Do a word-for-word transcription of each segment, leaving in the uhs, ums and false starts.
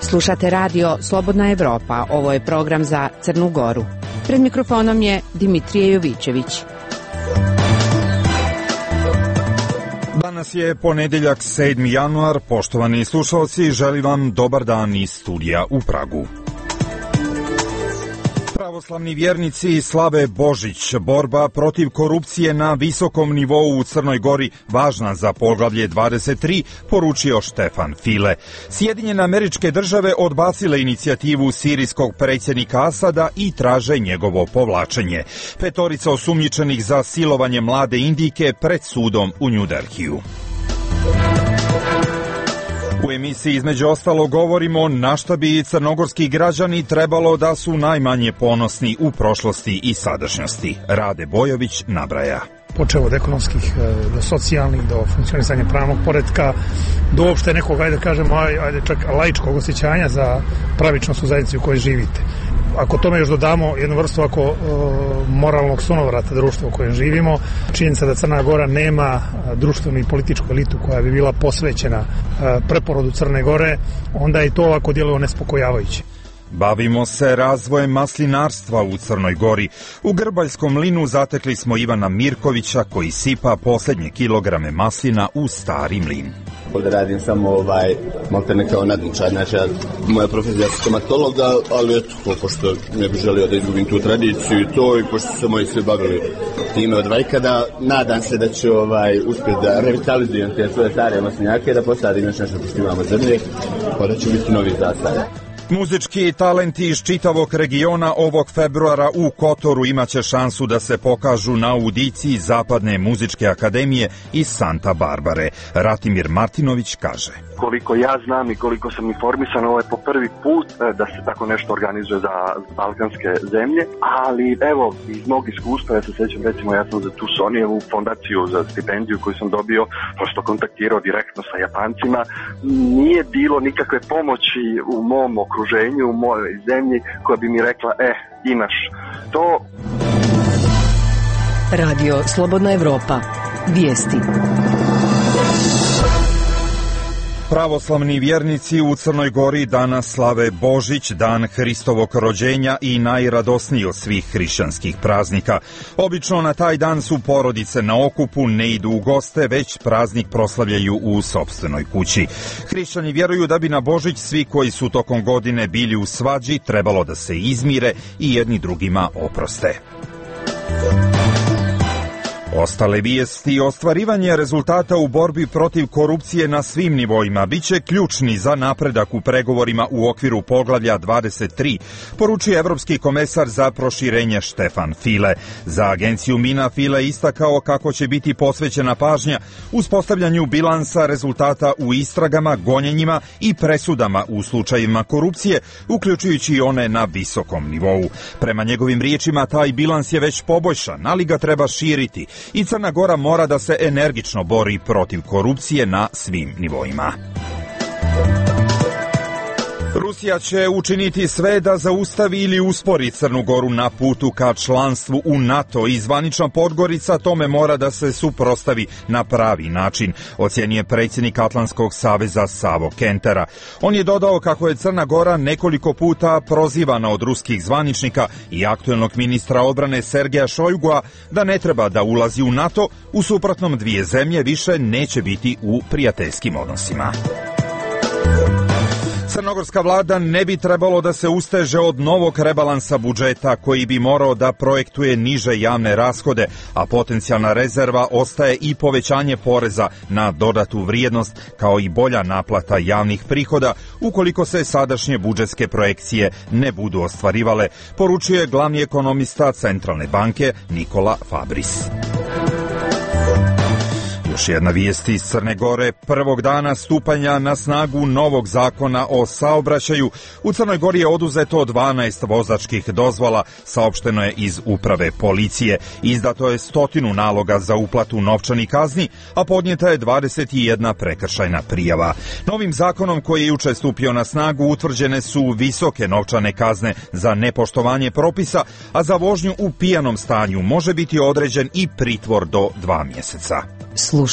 Slušate radio Slobodna Evropa, ovo je program za Crnu Goru. Pred mikrofonom je Dimitrije Jovićević. Danas je ponedjeljak sedmi januar, poštovani slušalci, želim vam dobar dan iz studija u Pragu. Pravoslavni vjernici slave Božić, borba protiv korupcije na visokom nivou u Crnoj Gori, važna za poglavlje dvadeset tri, poručio Štefan File. Sjedinjene Američke Države odbacile inicijativu sirijskog predsjednika Asada i traže njegovo povlačenje. Petorica osumnjičenih za silovanje mlade Indijke pred sudom u New Delhiju. U emisiji između ostalo govorimo na šta bi crnogorski građani trebalo da su najmanje ponosni u prošlosti i sadašnjosti. Rade Bojović nabraja. Počeo od ekonomskih do socijalnih, do funkcionisanja pravnog poretka, do uopšte nekog, ajde kažemo, ajde čak laičkog osjećanja za pravičnost u zajednici u kojoj živite. Ako tome još dodamo jednu vrstu ako e, moralnog sunovrata društva u kojem živimo, činjenica da Crna Gora nema društvenu i političku elitu koja bi bila posvećena e, preporodu Crne Gore, onda je to ovako djeluje nespokojavajuće. Bavimo se razvojem maslinarstva u Crnoj Gori. U Grbaljskom mlinu zatekli smo Ivana Mirkovića koji sipa posljednje kilograme maslina u stari mlin. Ovdje radim samo ovaj, maltene kao nadničar, znači moja profesija je stomatolog, ali eto, pošto ne bih želio da izgubim tu tradiciju i to, i pošto su se moji svi bavili time od vajkada, nadam se da ću ovaj, uspjeti da revitalizujem te svoje stare maslinjake, da posadim još nešto pošto imamo zemlje, pa da će biti novi zasad. Muzički talenti iz čitavog regiona ovog februara u Kotoru imaće šansu da se pokažu na audiciji Zapadne muzičke akademije iz Santa Barbare. Ratimir Martinović kaže: Koliko ja znam i koliko sam informisan, ovo je po prvi put da se tako nešto organizuje za balkanske zemlje, ali evo, iz mog iskustva, ja se sjećam, recimo, ja sam za tu Sonijevu fondaciju za stipendiju koju sam dobio, prosto kontaktirao direktno sa Japancima, nije bilo nikakve pomoći u mom okruženju, u mojoj zemlji, koja bi mi rekla, e, imaš to. Radio Slobodna Evropa. Vijesti. Pravoslavni vjernici u Crnoj Gori danas slave Božić, dan Hristovog rođenja i najradosniji od svih hrišćanskih praznika. Obično na taj dan su porodice na okupu, ne idu u goste, već praznik proslavljaju u sopstvenoj kući. Hrišćani vjeruju da bi na Božić svi koji su tokom godine bili u svađi trebalo da se izmire i jedni drugima oproste. Ostale vijesti: ostvarivanje rezultata u borbi protiv korupcije na svim nivoima biće ključni za napredak u pregovorima u okviru poglavlja dvadeset tri, poručuje Evropski komesar za proširenje Štefan File. Za agenciju Mina File istakao kako će biti posvećena pažnja uspostavljanju bilansa rezultata u istragama, gonjenjima i presudama u slučajevima korupcije, uključujući i one na visokom nivou. Prema njegovim riječima, taj bilans je već poboljšan, ali ga treba širiti i Crna Gora mora da se energično bori protiv korupcije na svim nivoima. Rusija će učiniti sve da zaustavi ili uspori Crnu Goru na putu ka članstvu u NATO i zvanična Podgorica tome mora da se suprotstavi na pravi način, ocjenjuje predsjednik Atlantskog saveza Savo Kentera. On je dodao kako je Crna Gora nekoliko puta prozivana od ruskih zvaničnika i aktuelnog ministra odbrane Sergeja Šojgua da ne treba da ulazi u NATO, u suprotnom dvije zemlje više neće biti u prijateljskim odnosima. Crnogorska vlada ne bi trebalo da se usteže od novog rebalansa budžeta koji bi morao da projektuje niže javne rashode, a potencijalna rezerva ostaje i povećanje poreza na dodatu vrijednost kao i bolja naplata javnih prihoda ukoliko se sadašnje budžetske projekcije ne budu ostvarivale, poručuje glavni ekonomista Centralne banke Nikola Fabris. Još jedna vijest iz Crne Gore: prvog dana stupanja na snagu novog zakona o saobraćaju u Crnoj Gori je oduzeto dvanaest vozačkih dozvola, saopšteno je iz uprave policije. Izdato je stotinu naloga za uplatu novčanih kazni, a podnijeta je dvadeset jedna prekršajna prijava. Novim zakonom koji je juče stupio na snagu utvrđene su visoke novčane kazne za nepoštovanje propisa, a za vožnju u pijanom stanju može biti određen i pritvor do dva mjeseca.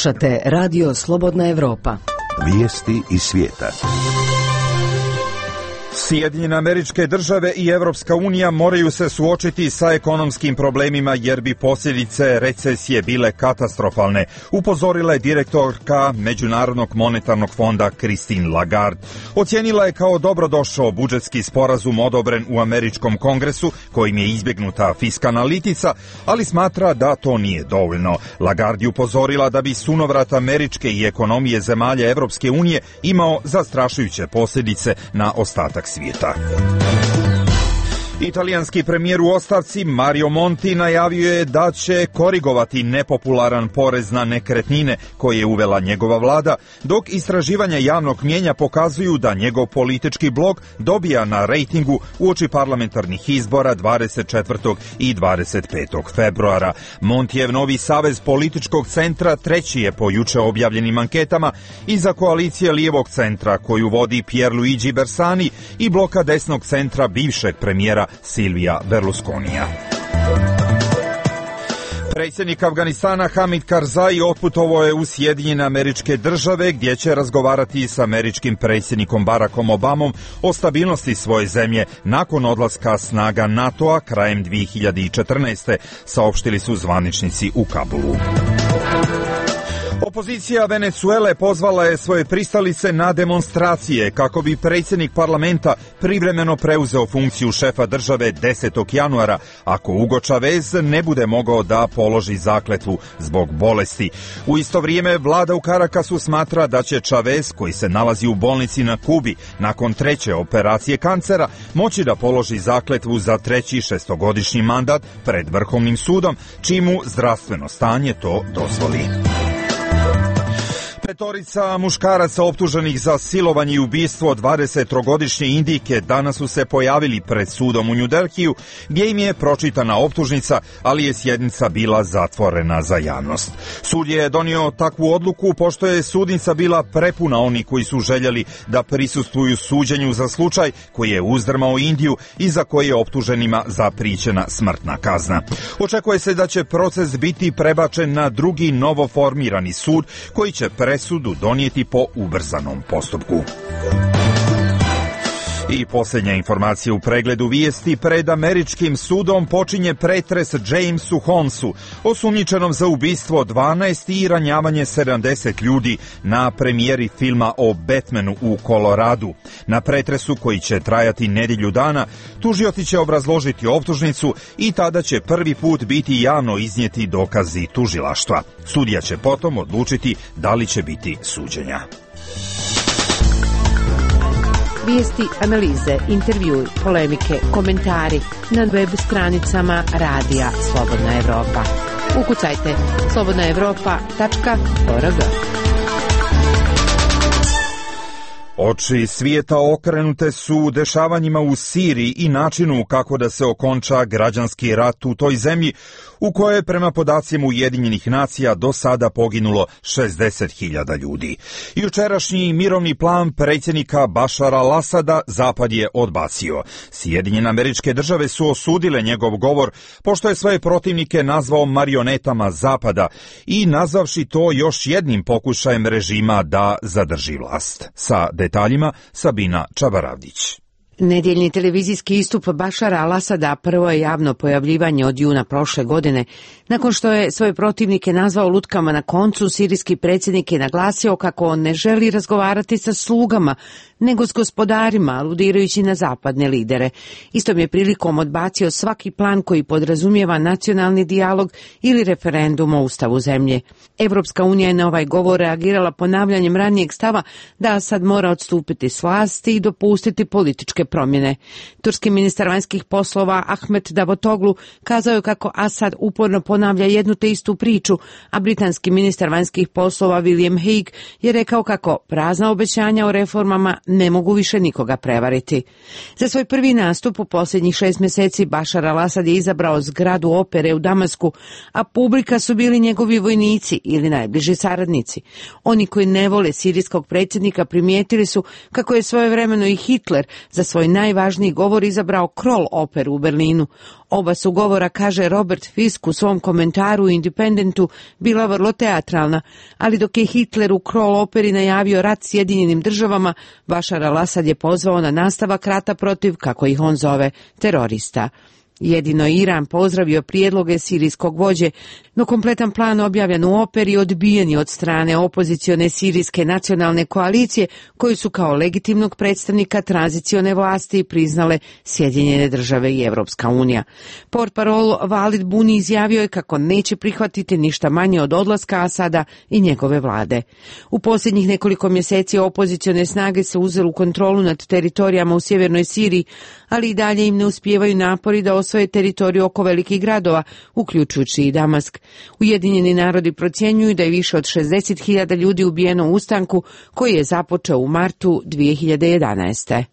Slušate Radio Slobodna Evropa. Vijesti iz svijeta. Sjedinjene Američke Države i Evropska unija moraju se suočiti sa ekonomskim problemima jer bi posljedice recesije bile katastrofalne, upozorila je direktorka Međunarodnog monetarnog fonda Christine Lagarde. Ocijenila je kao dobrodošao budžetski sporazum odobren u Američkom kongresu kojim je izbjegnuta fiskalna litica, ali smatra da to nije dovoljno. Lagarde je upozorila da bi sunovrat američke i ekonomije zemalja Evropske unije imao zastrašujuće posljedice na ostatak svijeta. Italijanski premijer u ostavci Mario Monti najavio je da će korigovati nepopularan porez na nekretnine koje je uvela njegova vlada, dok istraživanja javnog mnijenja pokazuju da njegov politički blok dobija na rejtingu uoči parlamentarnih izbora dvadeset četvrtog i dvadeset petog februara. Montijev novi savez političkog centra treći je po juče objavljenim anketama iza koalicije lijevog centra koju vodi Pierluigi Bersani i bloka desnog centra bivšeg premijera Silvija Berlusconija. Predsjednik Afganistana Hamid Karzai otputovao je u Sjedinjene Američke Države gdje će razgovarati s američkim predsjednikom Barackom Obamom o stabilnosti svoje zemlje nakon odlaska snaga NATO-a krajem dvije hiljade četrnaeste, saopštili su zvaničnici u Kabulu. Opozicija Venezuele pozvala je svoje pristalice na demonstracije kako bi predsjednik parlamenta privremeno preuzeo funkciju šefa države desetog januara ako Hugo Chavez ne bude mogao da položi zakletvu zbog bolesti. U isto vrijeme vlada u Carakasu smatra da će Chavez, koji se nalazi u bolnici na Kubi nakon treće operacije kancera, moći da položi zakletvu za treći šestogodišnji mandat pred Vrhovnim sudom, čimu zdravstveno stanje to dozvoli. Petorica muškaraca optuženih za silovanje i ubistvo dvadesettrogodišnje Indijke danas su se pojavili pred sudom u New Delhiju, gdje im je pročitana optužnica, ali je sjednica bila zatvorena za javnost. Sud je donio takvu odluku pošto je sudnica bila prepuna onih koji su željeli da prisustvuju suđenju za slučaj koji je uzdrmao Indiju i za koji je optuženima zapričena smrtna kazna. Očekuje se da će proces biti prebačen na drugi novoformirani sud koji će pre presudu donijeti po ubrzanom postupku. I posljednja informacija u pregledu vijesti: pred američkim sudom počinje pretres Jamesu Holmesu, osumnjičenom za ubistvo dvanaest i ranjavanje sedamdeset ljudi na premijeri filma o Batmanu u Koloradu. Na pretresu, koji će trajati nedjelju dana, tužioci će obrazložiti optužnicu i tada će prvi put biti javno iznijeti dokazi tužilaštva. Sudija će potom odlučiti da li će biti suđenja. Vijesti, analize, intervjui, polemike, komentari na web stranicama Radija Slobodna Evropa. Ukucajte slobodna evropa tačka org. Oči svijeta okrenute su dešavanjima u Siriji i načinu kako da se okonča građanski rat u toj zemlji, u kojoj je prema podacima Ujedinjenih nacija do sada poginulo šezdeset hiljada ljudi. Jučerašnji mirovni plan predsjednika Bašara al-Asada Zapad je odbacio. Sjedinjene Američke Države su osudile njegov govor pošto je svoje protivnike nazvao marionetama Zapada i nazvavši to još jednim pokušajem režima da zadrži vlast. Sa detaljima Sabina Čabaravdić. Nedjeljni televizijski istup Bašara al-Asada prvo je javno pojavljivanje od juna prošle godine. Nakon što je svoje protivnike nazvao lutkama na koncu, sirijski predsjednik je naglasio kako on ne želi razgovarati sa slugama, nego s gospodarima, aludirajući na zapadne lidere. Istom je prilikom odbacio svaki plan koji podrazumijeva nacionalni dijalog ili referendum o ustavu zemlje. Evropska unija je na ovaj govor reagirala ponavljanjem ranijeg stava da Asad mora odstupiti s vlasti i dopustiti političke promjene. Turski ministar vanjskih poslova Ahmet Davutoglu kazao je kako Asad uporno ponavlja jednu te istu priču, a britanski ministar vanjskih poslova William Hague je rekao kako prazna obećanja o reformama ne mogu više nikoga prevariti. Za svoj prvi nastup u posljednjih šest mjeseci Bašar al-Asad je izabrao zgradu opere u Damasku, a publika su bili njegovi vojnici ili najbliži saradnici. Oni koji ne vole sirijskog predsjednika primijetili su kako je svojevremeno i Hitler za svoj najvažniji govor izabrao Kroll operu u Berlinu. Oba su govora, kaže Robert Fisk u svom komentaru u Independentu, bila vrlo teatralna, ali dok je Hitler u Kroll operi najavio rat Sjedinjenim državama, Bašar al-Asad je pozvao na nastavak rata protiv, kako ih on zove, terorista. Jedino Iran pozdravio prijedloge sirijskog vođe, no kompletan plan objavljen u operi odbijen je od strane opozicione sirijske nacionalne koalicije, koju su kao legitimnog predstavnika tranzicione vlasti priznale Sjedinjene države i Evropska unija. Portparol Walid Buni izjavio je kako neće prihvatiti ništa manje od odlaska Asada i njegove vlade. U posljednjih nekoliko mjeseci opozicione snage se uzeli u kontrolu nad teritorijama u sjevernoj Siriji, ali i dalje im ne uspijevaju napori da osvoje teritoriju oko velikih gradova, uključujući i Damask. Ujedinjeni narodi procjenjuju da je više od šezdeset hiljada ljudi ubijeno u ustanku koji je započeo u martu dvije hiljade jedanaeste.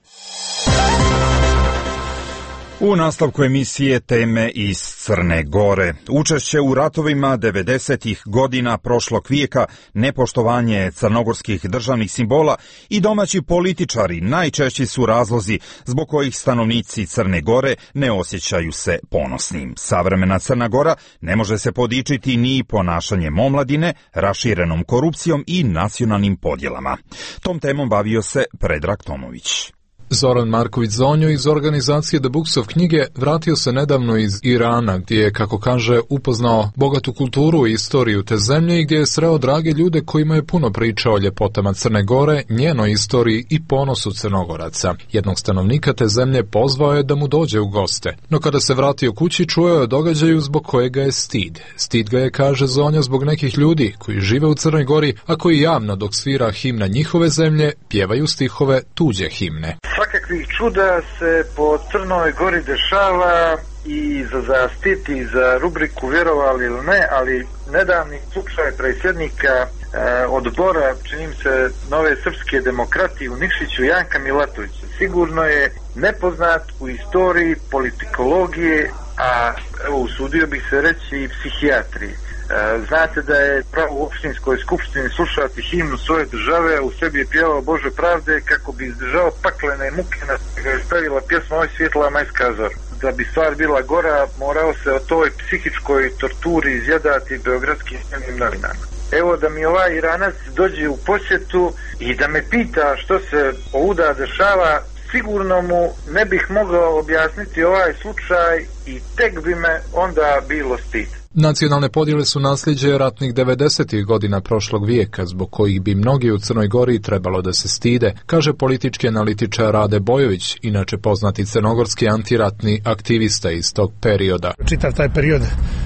U nastavku emisije teme iz Crne Gore. Učešće u ratovima devedesetih godina prošlog vijeka, nepoštovanje crnogorskih državnih simbola i domaći političari najčešći su razlozi zbog kojih stanovnici Crne Gore ne osjećaju se ponosnim. Savremena Crna Gora ne može se podičiti ni ponašanjem omladine, raširenom korupcijom i nacionalnim podjelama. Tom temom bavio se Predrag Tomović. Zoran Marković Zonjo iz organizacije The Books of knjige vratio se nedavno iz Irana, gdje je, kako kaže, upoznao bogatu kulturu i istoriju te zemlje i gdje je sreo drage ljude kojima je puno pričao o ljepotama Crne Gore, njenoj istoriji i ponosu Crnogoraca. Jednog stanovnika te zemlje pozvao je da mu dođe u goste, no kada se vratio kući čuo je o događaju zbog kojega je stid. Stid ga je, kaže Zonja, zbog nekih ljudi koji žive u Crnoj Gori, a koji javno dok svira himna njihove zemlje, pjevaju stihove tuđe himne. Svakakvih čuda se po Crnoj Gori dešava i za zastiti i za rubriku vjerovali ili ne, ali nedavni slučaj predsjednika e, odbora, činim se, Nove srpske demokratije u Nikšiću, Janka Milatovića, sigurno je nepoznat u istoriji politikologije, a evo, usudio bih se reći i psihijatriji. Znate da je pravo u opštinskoj skupštini slušati himnu svoje države, u sebi je pjevao Bože pravde kako bi izdržao paklene muke na koje je stavila pjesma Oj svjetla majska zora. Da bi stvar bila gora, morao se o toj psihičkoj torturi izjedati beogradskim novinama. Evo da mi ovaj Iranac dođe u posjetu i da me pita što se ovuda dešava, sigurno mu ne bih mogao objasniti ovaj slučaj i tek bi me onda bilo stid. Nacionalne podjele su nasljeđe ratnih devedesetih godina prošlog vijeka, zbog kojih bi mnogi u Crnoj Gori trebalo da se stide, kaže politički analitičar Rade Bojović, inače poznati crnogorski antiratni aktivista iz tog perioda. Čitav taj period e,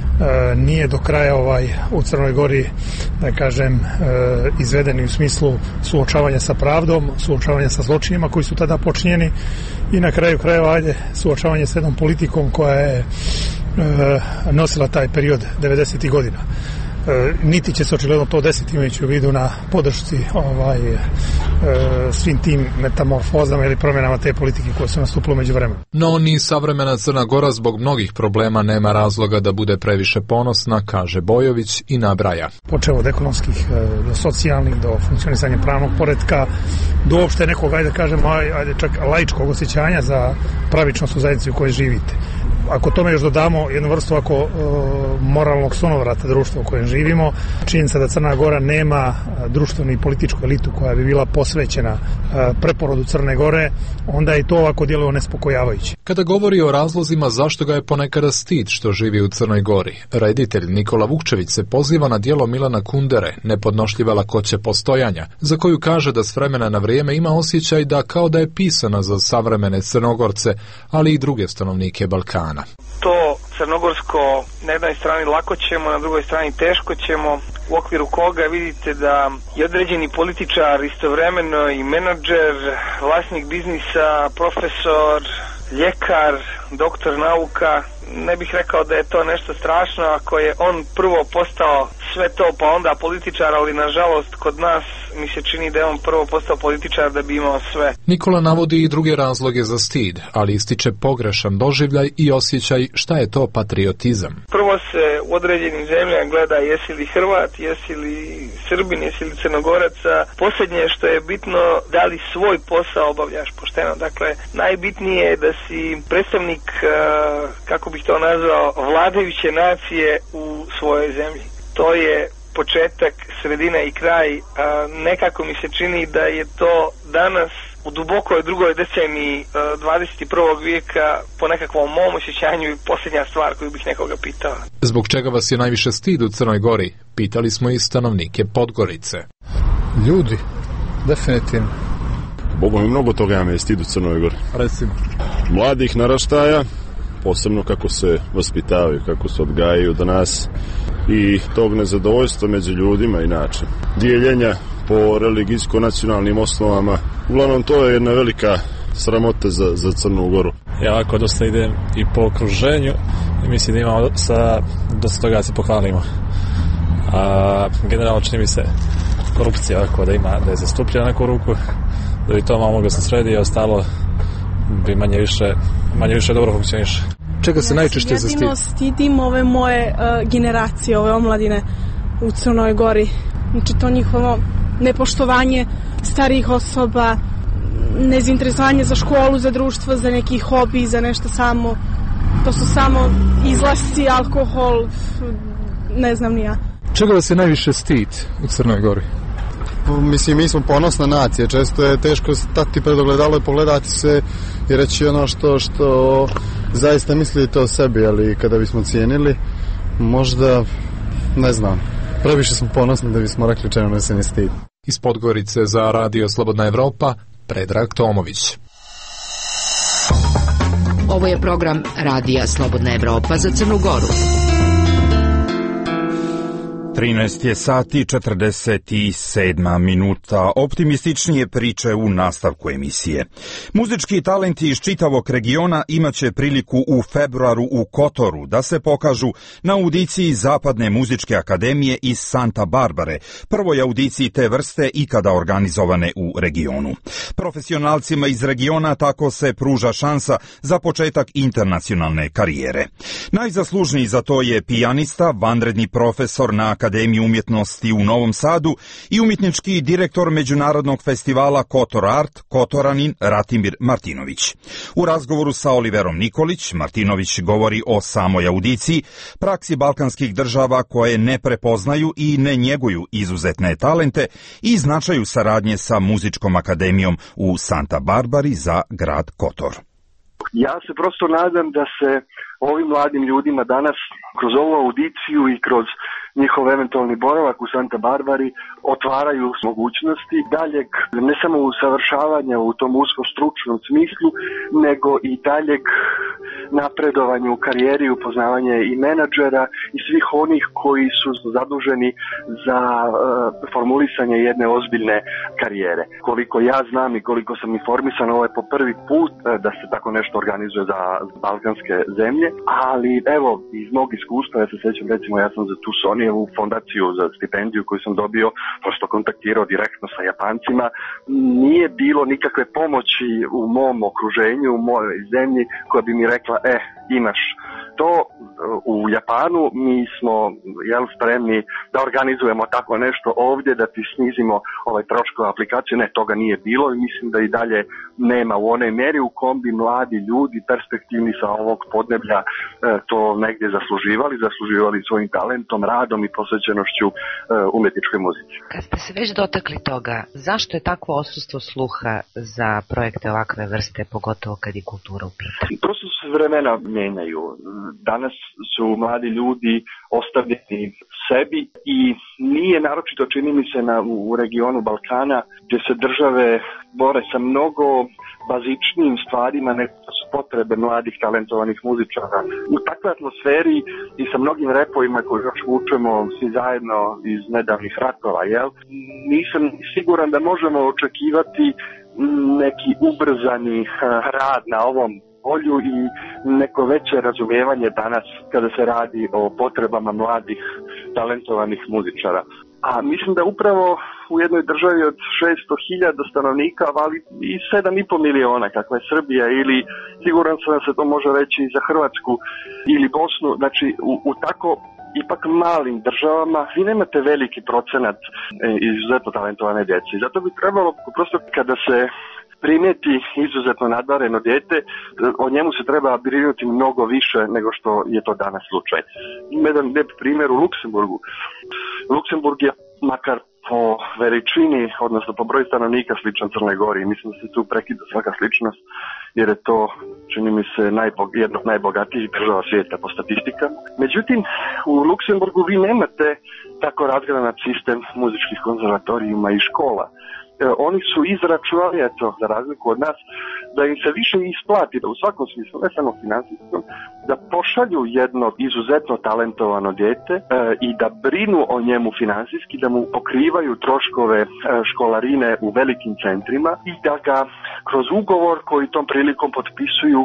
nije do kraja ovaj u Crnoj Gori, da kažem, e, izvedeni u smislu suočavanja sa pravdom, suočavanja sa zločinima koji su tada počinjeni i na kraju krajeva ajde suočavanje s jednom politikom koja je E, nosila taj period devedesetih godina. E, niti će se očigledno to desiti imajući u vidu na podršci ovaj, e, svim tim metamorfozama ili promjenama te politike koje su nastupile među vremenom. No ni savremena Crna Gora zbog mnogih problema nema razloga da bude previše ponosna, kaže Bojović i nabraja. Počeo od ekonomskih do socijalnih, do funkcionisanja pravnog poretka, do uopšte nekog, ajde kažemo, ajde čak laičkog osjećanja za pravičnost u zajednici u kojoj živite. Ako tome još dodamo jednu vrstu ako e, moralnog sunovrata društva u kojem živimo, činjenica da Crna Gora nema društvenu i političku elitu koja bi bila posvećena e, preporodu Crne Gore, onda je to ovako djeluje nespokojavajuće. Kada govori o razlozima zašto ga je ponekada stid što živi u Crnoj Gori, reditelj Nikola Vukčević se poziva na djelo Milana Kundere, Nepodnošljiva lakoća postojanja, za koju kaže da s vremena na vrijeme ima osjećaj da kao da je pisana za savremene Crnogorce, ali i druge stanovnike Balkana. To crnogorsko na jednoj strani lako ćemo, na drugoj strani teško ćemo, u okviru koga vidite da je određeni političar istovremeno i menadžer, vlasnik biznisa, profesor, ljekar, doktor nauka. Ne bih rekao da je to nešto strašno ako je on prvo postao sve to, pa onda političar, ali nažalost kod nas mi se čini da je on prvo postao političar da bi imao sve. Nikola navodi i druge razloge za stid, ali ističe pogrešan doživljaj i osjećaj šta je to patriotizam. Prvo se u određenim zemljama gleda jesi li Hrvat, jesi li Srbin, jesi li Crnogorac, a posljednje što je bitno da li svoj posao obavljaš pošteno. Dakle, najbitnije je da si predstavnik, kako bih to nazvao, vladajuće nacije u svojoj zemlji. To je početak, sredina i kraj. Nekako mi se čini da je to danas u dubokoj drugoj deceniji dvadeset prvog vijeka po nekakvom mom osjećanju i posljednja stvar koju bih nekoga pitao. Zbog čega vas je najviše stid u Crnoj Gori? Pitali smo i stanovnike Podgorice. Ljudi, definitivno. Bogu mi mnogo toga ja me je stid u Crnoj Gori. Recimo. Mladih naraštaja, posebno kako se vaspitavaju, kako se odgajaju do nas i tog nezadovoljstva među ljudima inače. Dijeljenja po religijsko-nacionalnim osnovama. Uglavnom to je jedna velika sramota za, za Crnu Goru. Ja ovako dosta idem i po okruženju i mislim da imamo sa, dosta toga se pohvalimo. A generalno čini mi se korupcija ovako da ima, da je zastupljena neku ruku, da bi to malo moglo se sredi i ostalo bi manje više, manje više dobro funkcioniše. Čega se ja najčešće za stid? Jedino stidim ove moje uh, generacije, ove omladine u Crnoj Gori. Znači to njihovo nepoštovanje starijih osoba, nezainteresovanje za školu, za društvo, za neki hobi, za nešto samo. To su samo izlasci, alkohol, ne znam ni ja. Čega vas je najviše stid u Crnoj Gori? Mislim, mi smo ponosna nacija, često je teško stati pred ogledalo i pogledati se i reći ono što, što zaista mislite o sebi, ali kada bismo cijenili, možda, ne znam, previše smo ponosni da bismo rekli čemu ne se ne stidi. Iz Podgorice za Radio Slobodna Evropa, Predrag Tomović. Ovo je program Radija Slobodna Evropa za Crnu Goru. trinaest je sati četrdeset sedma minuta. Optimističnije priče u nastavku emisije. Muzički talenti iz čitavog regiona imaće priliku u februaru u Kotoru da se pokažu na audiciji Zapadne muzičke akademije iz Santa Barbare, prvoj audiciji te vrste ikada organizovane u regionu. Profesionalcima iz regiona tako se pruža šansa za početak internacionalne karijere. Najzaslužniji za to je pijanista, vanredni profesor na Akademiji umjetnosti u Novom Sadu i umjetnički direktor Međunarodnog festivala Kotor Art, Kotoranin Ratimir Martinović. U razgovoru sa Oliverom Nikolić, Martinović govori o samoj audiciji, praksi balkanskih država koje ne prepoznaju i ne njeguju izuzetne talente i značaju saradnje sa Muzičkom akademijom u Santa Barbari za grad Kotor. Ja se prosto nadam da se ovim mladim ljudima danas kroz ovu audiciju i kroz njihov eventualni boravak u Santa Barbari otvaraju mogućnosti daljeg ne samo usavršavanja u tom usko stručnom smislu, nego i daljeg napredovanja u karijeri, upoznavanje i menadžera i svih onih koji su zaduženi za uh, formulisanje jedne ozbiljne karijere. Koliko ja znam i koliko sam informisan, ovo je po prvi put uh, da se tako nešto organizuje za balkanske zemlje, ali evo, iz mog iskustva, ja se sjećam, recimo, ja sam za tu Sonijevu fondaciju za stipendiju koju sam dobio, prosto kontaktirao direktno sa Japancima, nije bilo nikakve pomoći u mom okruženju, u mojoj zemlji koja bi mi rekla, e, imaš to. U Japanu mi smo jel, spremni da organizujemo tako nešto ovdje, da ti snizimo ovaj troškove aplikacije. Ne, toga nije bilo i mislim da i dalje nema u onoj mjeri u kom bi mladi ljudi perspektivni sa ovog podneblja e, to negdje zasluživali, zasluživali svojim talentom, radom i posvećenošću e, umjetničkoj muzici. Kad ste se već dotakli toga, zašto je takvo odsustvo sluha za projekte ovakve vrste, pogotovo kad je kultura u pitanju? Prosto se vremena mijenjaju. Danas su mladi ljudi ostavljeni sebi i nije naročito, čini mi se, na, u regionu Balkana gdje se države bore sa mnogo bazičnijim stvarima nego su potrebe mladih talentovanih muzičara. U takvoj atmosferi i sa mnogim repovima koje još vučemo svi zajedno iz nedavnih ratova, jel? Nisam siguran da možemo očekivati neki ubrzani rad na ovom volju i neko veće razumijevanje danas kada se radi o potrebama mladih, talentovanih muzičara. A mislim da upravo u jednoj državi od šesto hiljada stanovnika vali i sedam i po miliona kakva je Srbija, ili siguran sam da se to može reći i za Hrvatsku ili Bosnu, znači u, u tako ipak malim državama vi nemate veliki procenat izuzetno talentovane djece. I zato bi trebalo prosto kada se primijeti izuzetno nadvareno dijete, o njemu se treba brinuti mnogo više nego što je to danas slučaj. Ima jedan lijep primjer u Luksemburgu. Luksemburg je makar po veličini, odnosno po broju stanovnika sličan Crnoj Gori. Mislim da se tu prekida svaka sličnost, jer je to, čini mi se, najbog, jedno od najbogatijih država svijeta po statistika. Međutim, u Luksemburgu vi nemate tako razgranat sistem muzičkih konzervatorijuma i škola. Oni su izračunali, eto, za razliku od nas, da im se više isplati, da u svakom smislu, ne samo finansijskom, da pošalju jedno izuzetno talentovano dijete e, i da brinu o njemu finansijski, da mu pokrivaju troškove e, školarine u velikim centrima i da ga kroz ugovor koji tom prilikom potpisuju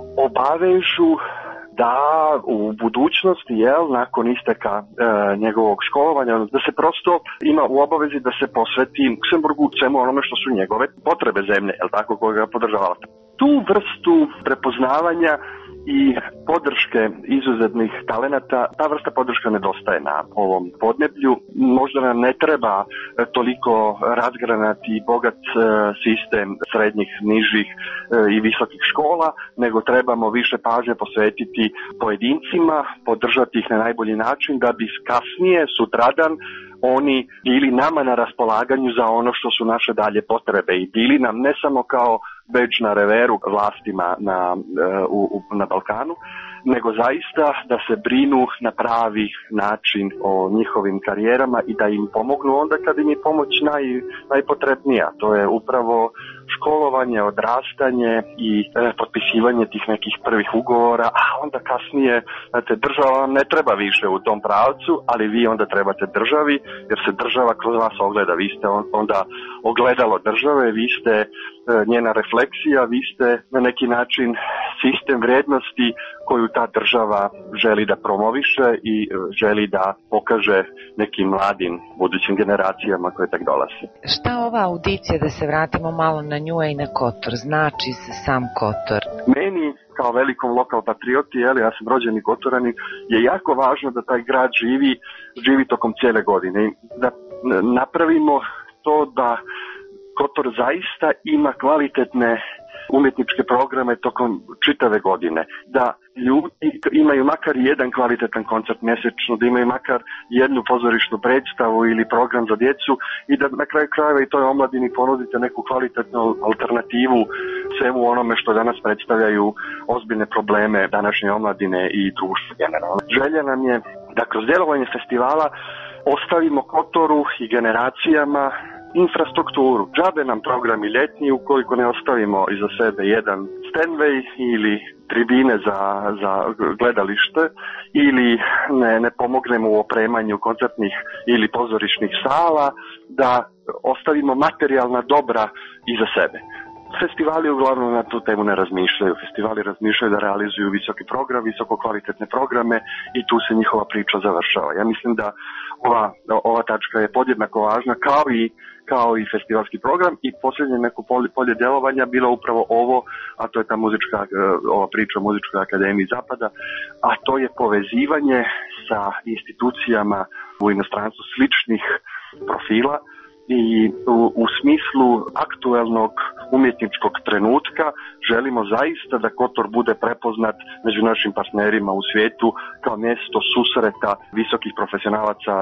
obavežu da u budućnosti, jel, nakon isteka e, njegovog školovanja, da se prosto ima u obavezi da se posveti Luksemburgu svemu onome što su njegove potrebe zemlje, jel tako, koja ga podržavala. Tu vrstu prepoznavanja i podrške izuzetnih talenata, ta vrsta podrška nedostaje na ovom podneblju. Možda nam ne treba toliko razgranati i bogat sistem srednjih, nižih i visokih škola, nego trebamo više pažnje posvetiti pojedincima, podržati ih na najbolji način da bi kasnije, sutradan, oni bili nama na raspolaganju za ono što su naše dalje potrebe i bili nam ne samo kao bedž na reveru vlastima na, u, na Balkanu, nego zaista da se brinu na pravi način o njihovim karijerama i da im pomognu onda kad im je pomoć naj, najpotrebnija. To je upravo školovanje, odrastanje i e, potpisivanje tih nekih prvih ugovora, a onda kasnije, znate, država vam ne treba više u tom pravcu, ali vi onda trebate državi, jer se država kroz vas ogleda. Vi ste onda ogledalo države, vi ste e, njena refleksija, vi ste na neki način sistem vrijednosti koju ta država želi da promoviše i želi da pokaže nekim mladim budućim generacijama koje tek dolaze. Šta ova audicija, da se vratimo malo na nju i na Kotor, znači se sam Kotor? Meni, kao velikom lokal patrioti, jeli, ja sam rođeni Kotoranin, je jako važno da taj grad živi, živi tokom cijele godine. Da napravimo to da Kotor zaista ima kvalitetne umjetničke programe tokom čitave godine, da ljudi imaju makar jedan kvalitetan koncert mjesečno, da imaju makar jednu pozorišnu predstavu ili program za djecu i da na kraju krajeva i toj omladini ponudite neku kvalitetnu alternativu svemu onome što danas predstavljaju ozbiljne probleme današnje omladine i društva generalno. Želja nam je da kroz djelovanje festivala ostavimo Kotoru i generacijama infrastrukturu. Džabe nam programi ljetnji ukoliko ne ostavimo iza sebe jedan Stanway ili tribine za, za gledalište ili ne, ne pomognemo u opremanju koncertnih ili pozorišnih sala, da ostavimo materijalna dobra iza sebe. Festivali uglavnom na tu temu ne razmišljaju. Festivali razmišljaju da realizuju visoki program, visoko kvalitetne programe i tu se njihova priča završava. Ja mislim da ova, ova tačka je podjednako važna kao i, kao i festivalski program i posljednje neko polje, polje djelovanja bilo upravo ovo, a to je ta muzička, ova priča o Muzičkoj akademiji Zapada, a to je povezivanje sa institucijama u inostranstvu sličnih profila i u, u smislu aktuelnog umjetničkog trenutka želimo zaista da Kotor bude prepoznat među našim partnerima u svijetu kao mjesto susreta visokih profesionalaca.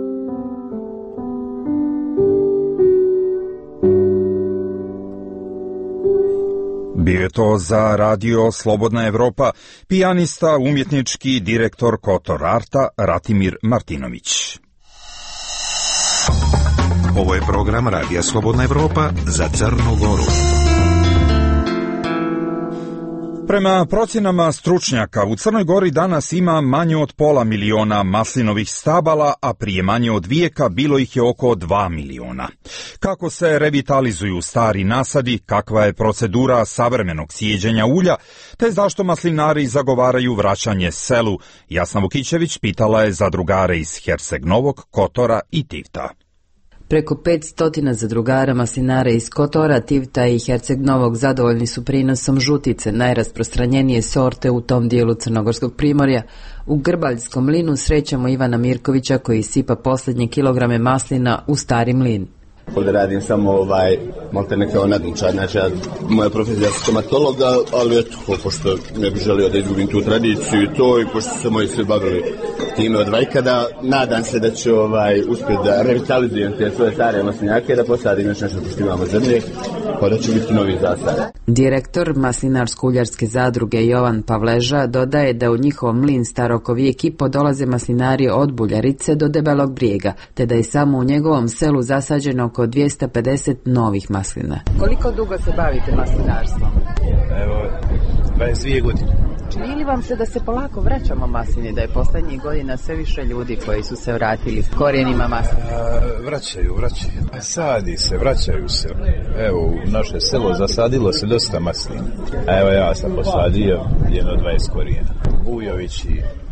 Bio je to za radio Slobodna Evropa pijanista, umjetnički direktor Kotor Arta Ratimir Martinović. Ovo je program Radija Slobodna Evropa za Crnu Goru. Prema procjenama stručnjaka, u Crnoj Gori danas ima manje od pola miliona maslinovih stabala, a prije manje od vijeka bilo ih je oko dva miliona. Kako se revitalizuju stari nasadi, kakva je procedura savremenog sjeđenja ulja, te zašto maslinari zagovaraju vraćanje selu, Jasna Vukićević pitala je zadrugare iz Herceg Novog, Kotora i Tivta. Preko petsto zadrugara maslinara iz Kotora, Tivta i Herceg Novog zadovoljni su prinosom žutice, najrasprostranjenije sorte u tom dijelu Crnogorskog primorja. U Grbaljskom mlinu srećemo Ivana Mirkovića koji sipa posljednje kilograme maslina u stari mlin. Ovdje radim samo ovaj, malte ne kao nadničar, znači ja, moja profesija je stomatologa, ali eto, pošto ne bih želio da izgubim tu tradiciju i to, i pošto se moji svi bavili time od vajkada, nadam se da ću ovaj, uspjeti da revitalizujem te svoje stare maslinjake, da posadim još nešto što imamo zemlje, pa da će biti novi zasad. Direktor maslinarsko-uljarske zadruge Jovan Pavleža dodaje da u njihov mlin star oko vijek i po dolaze maslinari od Buljarice do Debelog Brijega, te da je samo u njegovom selu zasađeno oko dvjesto pedeset novih maslina. Koliko dugo se bavite maslinarstvom? Evo, dvadeset dvije godine. Čini li vam se da se polako vraćamo maslini, da je posljednjih godina sve više ljudi koji su se vratili s korijenima maslina? A, vraćaju, vraćaju. Sadi se, vraćaju se. Evo, u naše selo zasadilo se dosta maslina. Evo, ja sam posadio jedno dvadeset korijena. Bujovići,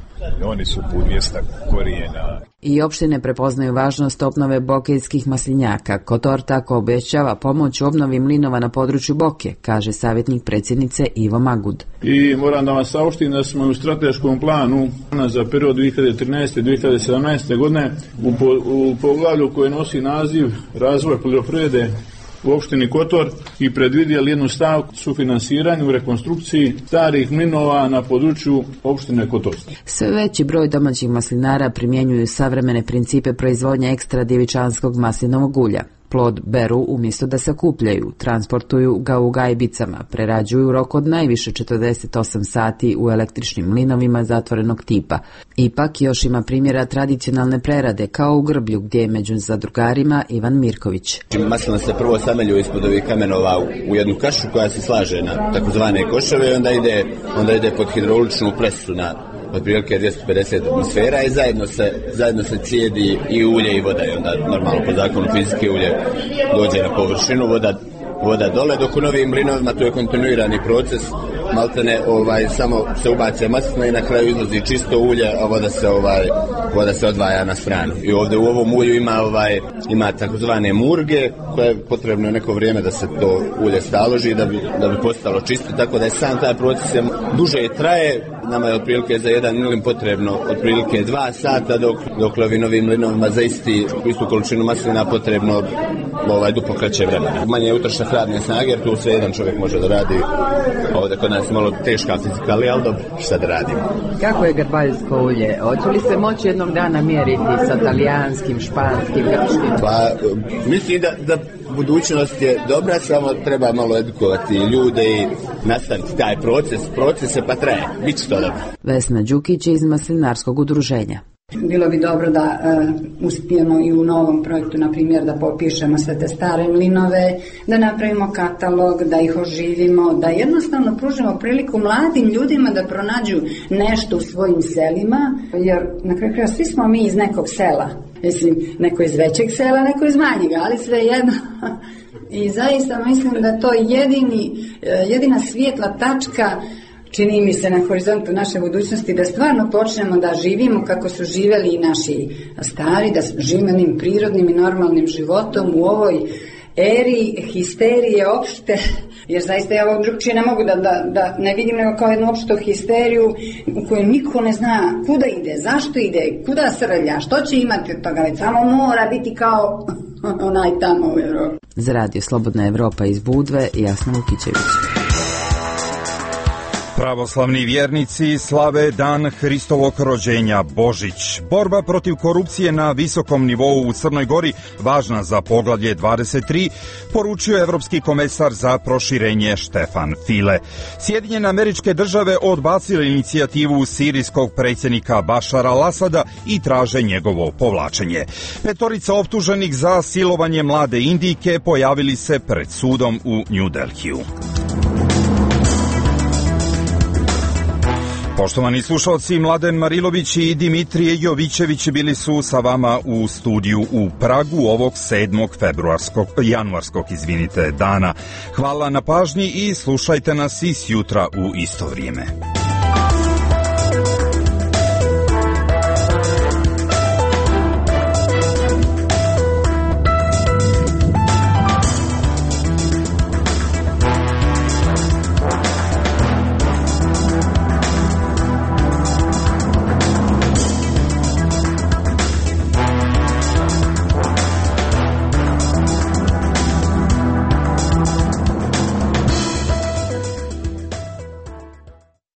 oni su po dvjesto korijena. I opštine prepoznaju važnost obnove bokejskih maslinjaka. Kotor tako obećava pomoć u obnovi mlinova na području Boke, kaže savjetnik predsjednice Ivo Magud. I moram da vam saopštim da smo u strateškom planu za period dvije hiljade trinaeste do dvije hiljade sedamnaeste. godine u, po, u poglavlju koje nosi naziv Razvoj poljoprivrede u opštini Kotor i predvidjeli jednu stavku sufinansiranja u rekonstrukciji starih mlinova na području opštine Kotor. Sve veći broj domaćih maslinara primjenjuju savremene principe proizvodnje ekstra djevičanskog maslinovog ulja. Plod beru umjesto da sakupljaju, transportuju ga u gajbicama, prerađuju u rok od najviše četrdeset osam sati u električnim mlinovima zatvorenog tipa. Ipak još ima primjera tradicionalne prerade, kao u Grblju, gdje je među zadrugarima Ivan Mirković. Maslina se prvo samelju ispod ovih kamenova u jednu kašu koja se slaže na takozvane koševe i onda ide, onda ide pod hidrauličnu presu na otprilike dvjesto pedeset atmosfera i zajedno se, zajedno se cijedi i ulje i voda i onda normalno po zakonu fizike ulje dođe na površinu, voda, voda dole, dok u novim mlinovima to je kontinuirani proces, maltene ovaj, samo se ubace maslina i na kraju izlazi čisto ulje, a voda se, ovaj, voda se odvaja na stranu. I ovdje u ovom ulju ima, ovaj, ima takozvane murge, koje je potrebno neko vrijeme da se to ulje staloži da bi, da bi postalo čisto, tako da je sam taj proces je duže traje. Nama je otprilike za jedan mlin potrebno otprilike dva sata, dok, dok ovi novim mlinovima za isti, istu količinu maslina potrebno ovaj, duplo kraće vremena. Manje je utrošak radne snage, jer tu sve jedan čovjek može da radi. Ovdje kod nas je malo teška fizikali, ali dobro, šta da radimo. Kako je grbaljsko ulje? Hoće li se moći jednog dana mjeriti sa talijanskim, španskim, grčkim? Pa, mislim da, da budućnost je dobra, samo treba malo edukovati ljude i nastaviti taj proces. Proces se pa traje. Biće to dobro. Vesna Đukić iz Maslinarskog udruženja. Bilo bi dobro da uh, uspijemo i u novom projektu, na primjer, da popišemo sve te stare mlinove, da napravimo katalog, da ih oživimo, da jednostavno pružimo priliku mladim ljudima da pronađu nešto u svojim selima, jer na kraju kraja svi smo mi iz nekog sela. Mislim, neko iz većeg sela, neko iz manjega, ali sve jedno. I zaista mislim da to jedini, jedina svijetla tačka, čini mi se, na horizontu naše budućnosti, da stvarno počnemo da živimo kako su živjeli i naši stari, da živimo jednim prirodnim i normalnim životom u ovoj eri histerije opšte, jer zaista ja ovog drugčije ne mogu da, da, da ne vidim nego kao jednu opštu histeriju u kojoj niko ne zna kuda ide, zašto ide, kuda srlja, što će imati od toga, već samo mora biti kao onaj tamo u Evropi. Za radio Slobodna Evropa iz Budve, Jasna Vukićević. Pravoslavni vjernici slave dan Hristovog rođenja Božić. Borba protiv korupcije na visokom nivou u Crnoj Gori važna za poglavlje dvadeset tri, poručio evropski komesar za proširenje Štefan File. Sjedinjene Američke Države odbacile inicijativu sirijskog predsjednika Bašara al-Asada i traže njegovo povlačenje. Petorica optuženih za silovanje mlade Indijke pojavili se pred sudom u New Delhiju. Poštovani slušalci, Mladen Marilović i Dimitrije Jovićević bili su sa vama u studiju u Pragu ovog sedmog februarskog, januarskog, izvinite, dana. Hvala na pažnji i slušajte nas i sjutra u isto vrijeme.